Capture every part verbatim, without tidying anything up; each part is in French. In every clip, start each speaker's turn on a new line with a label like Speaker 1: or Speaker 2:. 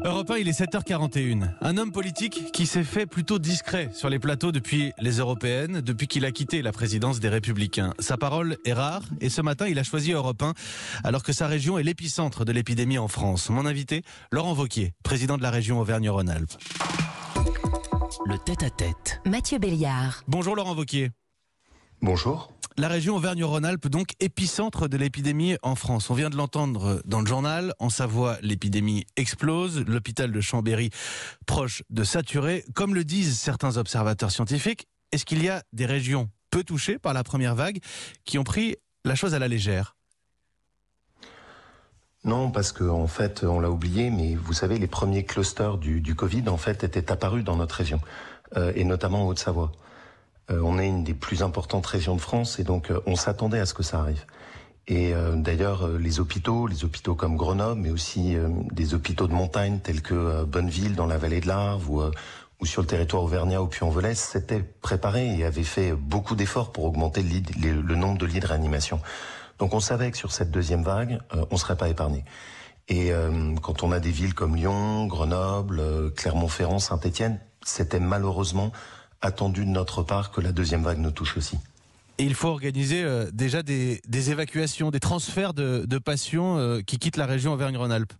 Speaker 1: Europe un, il est sept heures quarante et une. Un homme politique qui s'est fait plutôt discret sur les plateaux depuis les européennes, depuis qu'il a quitté la présidence des Républicains. Sa parole est rare et ce matin, il a choisi Europe un alors que sa région est l'épicentre de l'épidémie en France. Mon invité, Laurent Wauquiez, président de la région Auvergne-Rhône-Alpes.
Speaker 2: Le tête-à-tête.
Speaker 3: Mathieu Béliard.
Speaker 1: Bonjour Laurent Wauquiez.
Speaker 4: Bonjour.
Speaker 1: La région Auvergne-Rhône-Alpes, donc épicentre de l'épidémie en France. On vient de l'entendre dans le journal. En Savoie, l'épidémie explose. L'hôpital de Chambéry proche de saturer. Comme le disent certains observateurs scientifiques, est-ce qu'il y a des régions peu touchées par la première vague qui ont pris la chose à la légère ?
Speaker 4: Non, parce qu'en en fait, on l'a oublié, mais vous savez, les premiers clusters du, du Covid, en fait, étaient apparus dans notre région, euh, et notamment en Haute-Savoie. Euh, on est une des plus importantes régions de France, et donc euh, on s'attendait à ce que ça arrive. Et euh, d'ailleurs, euh, les hôpitaux, les hôpitaux comme Grenoble, mais aussi euh, des hôpitaux de montagne tels que euh, Bonneville dans la vallée de l'Arve ou, euh, ou sur le territoire auvergnat au Puy-en-Velay, s'étaient préparés et avaient fait beaucoup d'efforts pour augmenter le, lit, le, le nombre de lits de réanimation. Donc on savait que sur cette deuxième vague, euh, on ne serait pas épargné. Et euh, quand on a des villes comme Lyon, Grenoble, euh, Clermont-Ferrand, Saint-Étienne, c'était malheureusement attendu de notre part que la deuxième vague nous touche aussi.
Speaker 1: Et il faut organiser euh, déjà des, des évacuations, des transferts de, de patients euh, qui quittent la région Auvergne-Rhône-Alpes.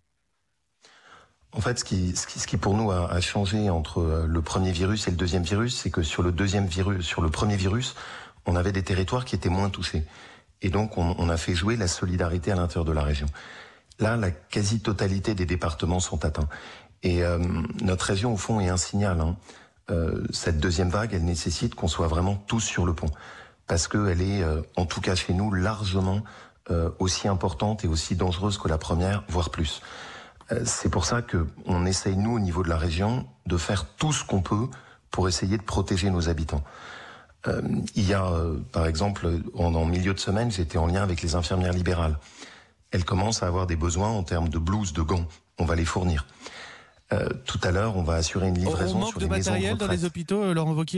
Speaker 4: En fait, ce qui, ce qui, ce qui pour nous a, a changé entre le premier virus et le deuxième virus, c'est que sur le deuxième virus, sur le premier virus, on avait des territoires qui étaient moins touchés. Et donc, on, on a fait jouer la solidarité à l'intérieur de la région. Là, la quasi-totalité des départements sont atteints. Et euh, notre région, au fond, est un signal. Hein. Euh, cette deuxième vague, elle nécessite qu'on soit vraiment tous sur le pont. Parce qu'elle est, euh, en tout cas chez nous, largement euh, aussi importante et aussi dangereuse que la première, voire plus. Euh, c'est pour ça qu'on essaye, nous, au niveau de la région, de faire tout ce qu'on peut pour essayer de protéger nos habitants. Euh, il y a, euh, par exemple, en, en milieu de semaine, j'étais en lien avec les infirmières libérales. Elles commencent à avoir des besoins en termes de blouses, de gants. On va les fournir. Euh, tout à l'heure, on va assurer une livraison sur les maisons de retraite. On manque de matériel
Speaker 1: dans les hôpitaux, euh, Laurent Wauquiez ?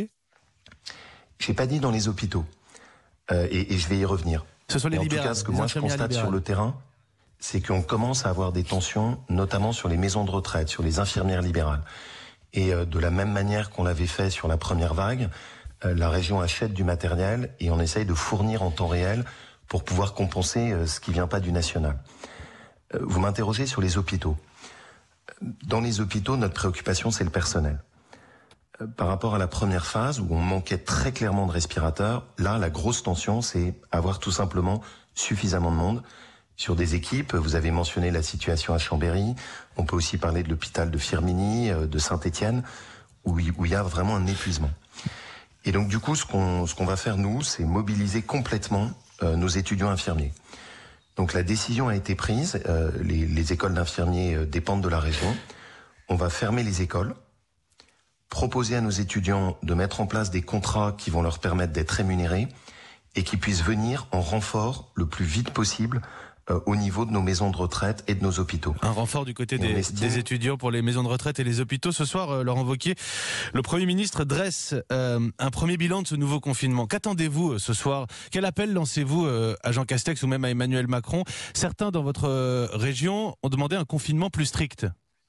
Speaker 4: J'ai pas dit dans les hôpitaux. Euh, et, et je vais y revenir.
Speaker 1: Ce sont les
Speaker 4: en
Speaker 1: libérales.
Speaker 4: tout cas, ce que moi je constate libérales. Sur le terrain, c'est qu'on commence à avoir des tensions, notamment sur les maisons de retraite, sur les infirmières libérales. Et euh, de la même manière qu'on l'avait fait sur la première vague, la région achète du matériel et on essaye de fournir en temps réel pour pouvoir compenser ce qui vient pas du national. Vous m'interrogez sur les hôpitaux. Dans les hôpitaux, notre préoccupation, c'est le personnel. Par rapport à la première phase où on manquait très clairement de respirateurs, là, la grosse tension, c'est avoir tout simplement suffisamment de monde sur des équipes. Vous avez mentionné la situation à Chambéry. On peut aussi parler de l'hôpital de Firminy, de Saint-Étienne, où il y a vraiment un épuisement. Et donc du coup, ce qu'on ce qu'on va faire nous, c'est mobiliser complètement euh, nos étudiants infirmiers. Donc la décision a été prise. Euh, les, les écoles d'infirmiers euh, dépendent de la région. On va fermer les écoles, proposer à nos étudiants de mettre en place des contrats qui vont leur permettre d'être rémunérés et qui puissent venir en renfort le plus vite possible euh, au niveau de nos maisons de retraite et de nos hôpitaux.
Speaker 1: Un renfort du côté des, estime... des étudiants pour les maisons de retraite et les hôpitaux. Ce soir, euh, Laurent Wauquiez, le Premier ministre dresse euh, un premier bilan de ce nouveau confinement. Qu'attendez-vous euh, ce soir ? Quel appel lancez-vous euh, à Jean Castex ou même à Emmanuel Macron ? Certains dans votre euh, région ont demandé un confinement plus strict.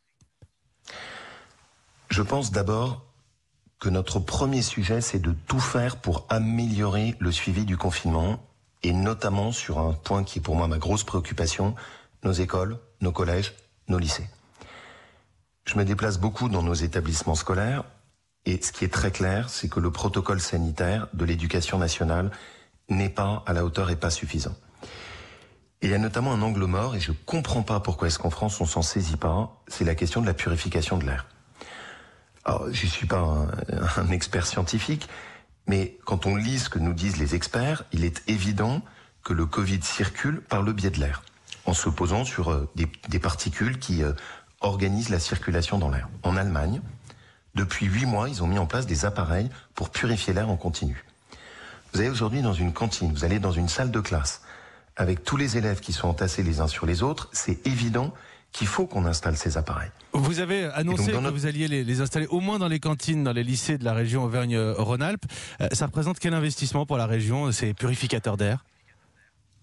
Speaker 4: Je pense d'abord que notre premier sujet, c'est de tout faire pour améliorer le suivi du confinement, et notamment sur un point qui est pour moi ma grosse préoccupation, nos écoles, nos collèges, nos lycées. Je me déplace beaucoup dans nos établissements scolaires, et ce qui est très clair, c'est que le protocole sanitaire de l'éducation nationale n'est pas à la hauteur et pas suffisant. Et il y a notamment un angle mort, et je comprends pas pourquoi est-ce qu'en France on s'en saisit pas, c'est la question de la purification de l'air. Alors, je suis pas un, un expert scientifique, mais quand on lit ce que nous disent les experts, il est évident que le Covid circule par le biais de l'air, en se posant sur euh, des, des particules qui euh, organisent la circulation dans l'air. En Allemagne, depuis huit mois, ils ont mis en place des appareils pour purifier l'air en continu. Vous allez aujourd'hui dans une cantine, vous allez dans une salle de classe, avec tous les élèves qui sont entassés les uns sur les autres, c'est évident qu'il faut qu'on installe ces appareils.
Speaker 1: Vous avez annoncé donc, que notre... vous alliez les, les installer au moins dans les cantines, dans les lycées de la région Auvergne-Rhône-Alpes. Euh, ça représente quel investissement pour la région, ces purificateurs d'air ?
Speaker 4: Bah,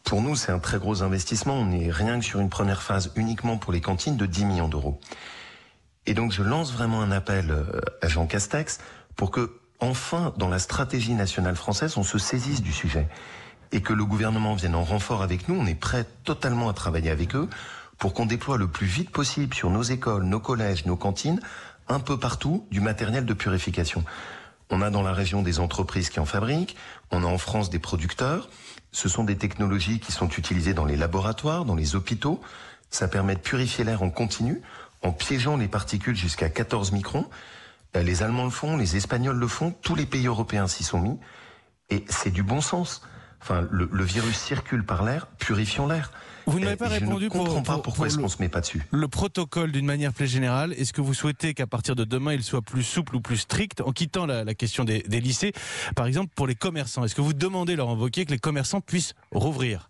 Speaker 4: pour nous, c'est un très gros investissement. On est rien que sur une première phase uniquement pour les cantines de dix millions d'euros. Et donc, je lance vraiment un appel à Jean Castex pour que, enfin, dans la stratégie nationale française, on se saisisse du sujet. Et que le gouvernement vienne en renfort avec nous. On est prêt totalement à travailler avec eux pour qu'on déploie le plus vite possible sur nos écoles, nos collèges, nos cantines, un peu partout, du matériel de purification. On a dans la région des entreprises qui en fabriquent, on a en France des producteurs. Ce sont des technologies qui sont utilisées dans les laboratoires, dans les hôpitaux. Ça permet de purifier l'air en continu, en piégeant les particules jusqu'à quatorze microns. Les Allemands le font, les Espagnols le font, tous les pays européens s'y sont mis. Et c'est du bon sens. Enfin, le, le virus circule par l'air, purifiant l'air.
Speaker 1: Vous ne m'avez pas répondu pour...
Speaker 4: Je ne comprends pas
Speaker 1: pour,
Speaker 4: pourquoi
Speaker 1: pour
Speaker 4: est-ce
Speaker 1: le,
Speaker 4: qu'on se met pas dessus.
Speaker 1: Le protocole d'une manière plus générale, est-ce que vous souhaitez qu'à partir de demain, il soit plus souple ou plus strict, en quittant la, la question des, des lycées, par exemple pour les commerçants? Est-ce que vous demandez, Laurent Wauquiez, que les commerçants puissent rouvrir?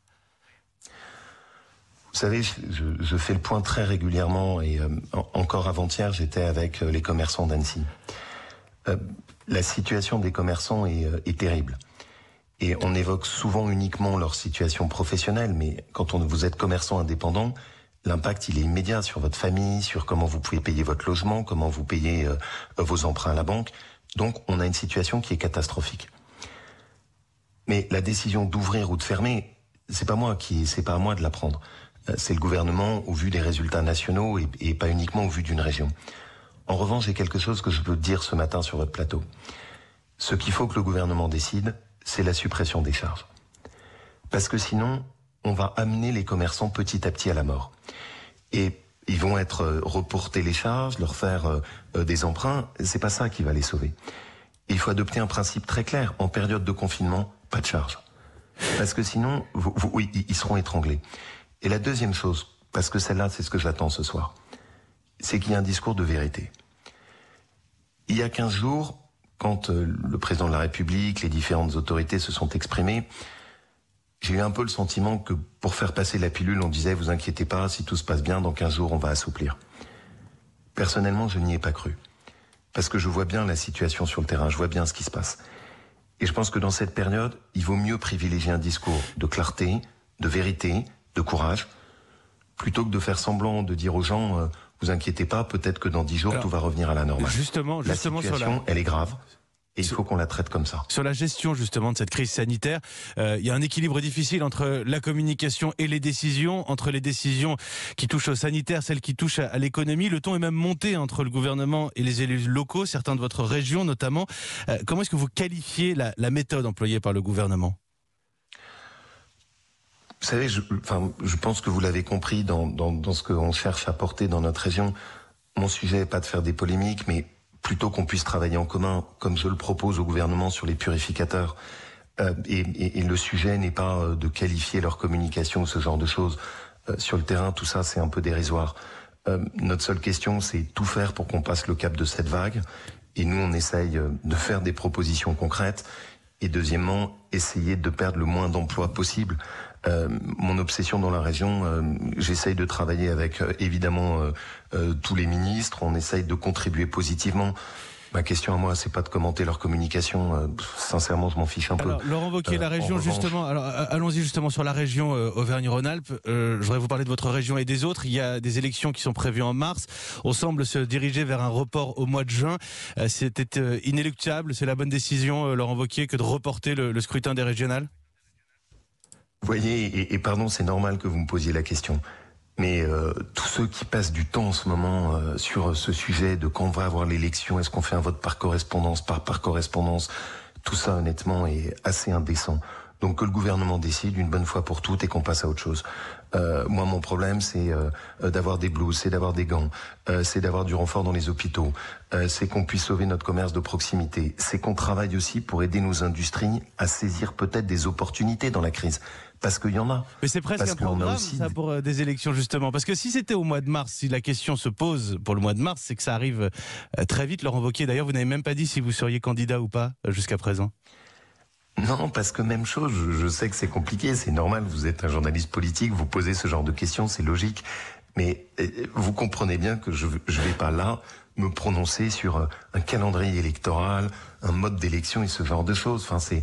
Speaker 4: Vous savez, je, je fais le point très régulièrement et euh, encore avant-hier, j'étais avec les commerçants d'Annecy. Euh, la situation des commerçants est, euh, est terrible. Et on évoque souvent uniquement leur situation professionnelle, mais quand on, vous êtes commerçant indépendant, l'impact il est immédiat sur votre famille, sur comment vous pouvez payer votre logement, comment vous payez euh, vos emprunts à la banque. Donc on a une situation qui est catastrophique. Mais la décision d'ouvrir ou de fermer, c'est pas moi qui, c'est pas à moi de la prendre. C'est le gouvernement au vu des résultats nationaux et, et pas uniquement au vu d'une région. En revanche, j'ai quelque chose que je peux dire ce matin sur votre plateau. Ce qu'il faut que le gouvernement décide, c'est la suppression des charges. Parce que sinon, on va amener les commerçants petit à petit à la mort. Et ils vont être euh, reporter les charges, leur faire euh, euh, des emprunts. C'est pas ça qui va les sauver. Et il faut adopter un principe très clair. En période de confinement, pas de charges. Parce que sinon, vous, vous, oui, ils seront étranglés. Et la deuxième chose, parce que celle-là, c'est ce que j'attends ce soir, c'est qu'il y a un discours de vérité. Il y a quinze jours, quand euh, le président de la République, les différentes autorités se sont exprimées, j'ai eu un peu le sentiment que pour faire passer la pilule, on disait « vous inquiétez pas, si tout se passe bien, dans quinze jours, on va assouplir ». Personnellement, je n'y ai pas cru. Parce que je vois bien la situation sur le terrain, je vois bien ce qui se passe. Et je pense que dans cette période, il vaut mieux privilégier un discours de clarté, de vérité, de courage, plutôt que de faire semblant de dire aux gens euh, « vous inquiétez pas, peut-être que dans dix jours, Alors, tout va revenir à la normale ».
Speaker 1: Justement, justement
Speaker 4: la situation,
Speaker 1: sur la...
Speaker 4: elle est grave. Et il faut qu'on la traite comme ça.
Speaker 1: Sur la gestion justement de cette crise sanitaire, euh, il y a un équilibre difficile entre la communication et les décisions, entre les décisions qui touchent au sanitaire, celles qui touchent à, à l'économie. Le ton est même monté entre le gouvernement et les élus locaux, certains de votre région notamment. Euh, comment est-ce que vous qualifiez la, la méthode employée par le gouvernement ?
Speaker 4: Vous savez, je, enfin, je pense que vous l'avez compris dans, dans, dans ce qu'on cherche à porter dans notre région. Mon sujet n'est pas de faire des polémiques, mais plutôt qu'on puisse travailler en commun, comme je le propose au gouvernement sur les purificateurs. Euh, et, et, et le sujet n'est pas de qualifier leur communication ou ce genre de choses. Euh, sur le terrain, tout ça, c'est un peu dérisoire. Euh, notre seule question, c'est tout faire pour qu'on passe le cap de cette vague. Et nous, on essaye de faire des propositions concrètes. Et deuxièmement, essayer de perdre le moins d'emplois possible. Euh, mon obsession dans la région, euh, j'essaye de travailler avec euh, évidemment euh, euh, tous les ministres, on essaye de contribuer positivement. Ma question à moi, c'est pas de commenter leur communication. Euh, sincèrement, je m'en fiche un
Speaker 1: alors,
Speaker 4: peu.
Speaker 1: Laurent Wauquiez, euh, la région revanche... justement. Alors, allons-y justement sur la région euh, Auvergne-Rhône-Alpes. Euh, je voudrais vous parler de votre région et des autres. Il y a des élections qui sont prévues en mars. On semble se diriger vers un report au mois de juin. Euh, C'était euh, inéluctable. C'est la bonne décision, euh, Laurent Wauquiez, que de reporter le, le scrutin des régionales.
Speaker 4: Vous voyez, et, et pardon, c'est normal que vous me posiez la question. Mais euh, tous ceux qui passent du temps en ce moment euh, sur ce sujet de quand on va avoir l'élection, est-ce qu'on fait un vote par correspondance, par par correspondance, tout ça honnêtement est assez indécent. Donc que le gouvernement décide une bonne fois pour toutes et qu'on passe à autre chose. Euh, moi, mon problème, c'est euh, d'avoir des blouses, c'est d'avoir des gants, euh, c'est d'avoir du renfort dans les hôpitaux, euh, c'est qu'on puisse sauver notre commerce de proximité, c'est qu'on travaille aussi pour aider nos industries à saisir peut-être des opportunités dans la crise. Parce qu'il y en a.
Speaker 1: Mais c'est presque
Speaker 4: Parce
Speaker 1: un programme,
Speaker 4: aussi...
Speaker 1: ça, pour euh, des élections, justement. Parce que si c'était au mois de mars, si la question se pose pour le mois de mars, c'est que ça arrive euh, très vite, Laurent Wauquiez. D'ailleurs, vous n'avez même pas dit si vous seriez candidat ou pas, euh, jusqu'à présent.
Speaker 4: Non, parce que même chose, je, je sais que c'est compliqué, c'est normal, vous êtes un journaliste politique, vous posez ce genre de questions, c'est logique. Mais euh, vous comprenez bien que je ne vais pas là me prononcer sur un calendrier électoral, un mode d'élection et ce genre de choses. Enfin, c'est...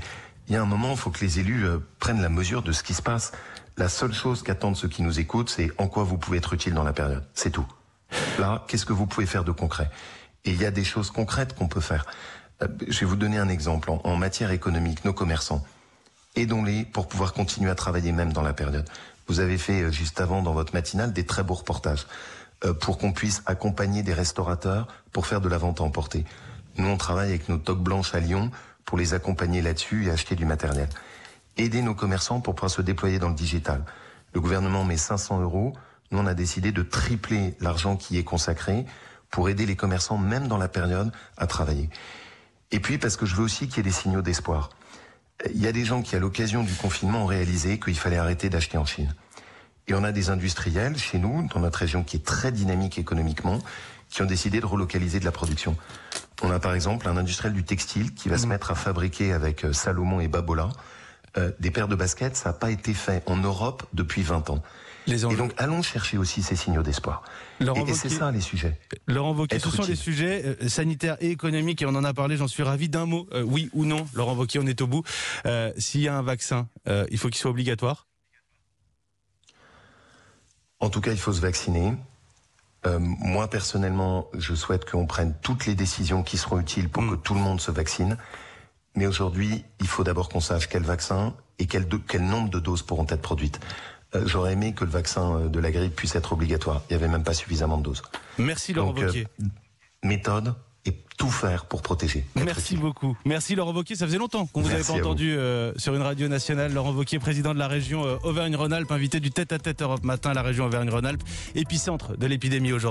Speaker 4: il y a un moment, il faut que les élus euh, prennent la mesure de ce qui se passe. La seule chose qu'attendent ceux qui nous écoutent, c'est en quoi vous pouvez être utile dans la période. C'est tout. Là, qu'est-ce que vous pouvez faire de concret? Et il y a des choses concrètes qu'on peut faire. Euh, je vais vous donner un exemple. En, en matière économique, nos commerçants, aidons-les pour pouvoir continuer à travailler même dans la période. Vous avez fait euh, juste avant, dans votre matinale, des très beaux reportages euh, pour qu'on puisse accompagner des restaurateurs pour faire de la vente à emporter. Nous, on travaille avec nos toques blanches à Lyon pour les accompagner là-dessus et acheter du matériel. Aider nos commerçants pour pouvoir se déployer dans le digital. Le gouvernement met cinq cents euros. Nous, on a décidé de tripler l'argent qui est consacré pour aider les commerçants, même dans la période, à travailler. Et puis, parce que je veux aussi qu'il y ait des signaux d'espoir. Il y a des gens qui, à l'occasion du confinement, ont réalisé qu'il fallait arrêter d'acheter en Chine. Et on a des industriels, chez nous, dans notre région qui est très dynamique économiquement, qui ont décidé de relocaliser de la production. On a par exemple un industriel du textile qui va mmh. se mettre à fabriquer avec Salomon et Babola euh, des paires de baskets. Ça n'a pas été fait en Europe depuis vingt ans. Les et donc, allons chercher aussi ces signaux d'espoir. Et, et c'est ça, les sujets.
Speaker 1: Laurent Wauquiez, ce sont les sujets euh, sanitaires et économiques, et on en a parlé, j'en suis ravi. D'un mot, euh, oui ou non, Laurent Wauquiez, on est au bout. Euh, s'il y a un vaccin, euh, il faut qu'il soit obligatoire?
Speaker 4: En tout cas, il faut se vacciner. Euh, moi, personnellement, je souhaite qu'on prenne toutes les décisions qui seront utiles pour mmh. que tout le monde se vaccine. Mais aujourd'hui, il faut d'abord qu'on sache quel vaccin et quel, de, quel nombre de doses pourront être produites. Euh, j'aurais aimé que le vaccin de la grippe puisse être obligatoire. Il n'y avait même pas suffisamment de doses.
Speaker 1: Merci Laurent
Speaker 4: Donc,
Speaker 1: Wauquiez.
Speaker 4: Euh, méthode et tout faire pour protéger.
Speaker 1: Merci utile. beaucoup. Merci Laurent Wauquiez. Ça faisait longtemps qu'on vous avait pas entendu euh, sur une radio nationale. Laurent Wauquiez, président de la région euh, Auvergne-Rhône-Alpes, invité du Tête à Tête Europe Matin, la région Auvergne-Rhône-Alpes, épicentre de l'épidémie aujourd'hui.